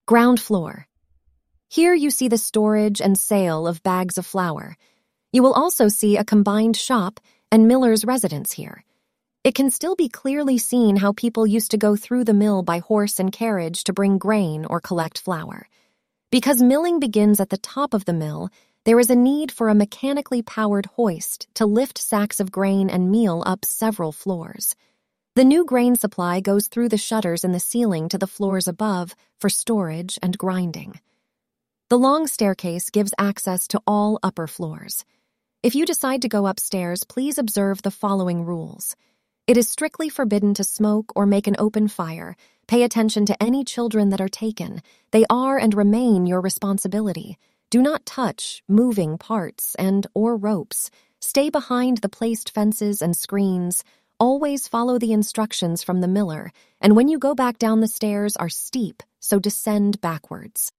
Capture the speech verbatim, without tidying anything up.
Ground floor. Here you see the storage and sale of bags of flour. You will also see a combined shop and miller's residence here. It can still be clearly seen how people used to go through the mill by horse and carriage to bring grain or collect flour. Because milling begins at the top of the mill, there is a need for a mechanically powered hoist to lift sacks of grain and meal up several floors. The new grain supply goes through the shutters in the ceiling to the floors above for storage and grinding. The long staircase gives access to all upper floors. If you decide to go upstairs, please observe the following rules. It is strictly forbidden to smoke or make an open fire. Pay attention to any children that are taken. They are and remain your responsibility. Do not touch moving parts and or ropes. Stay behind the placed fences and screens. Always follow the instructions from the miller, and when you go back down the stairs are steep, so descend backwards.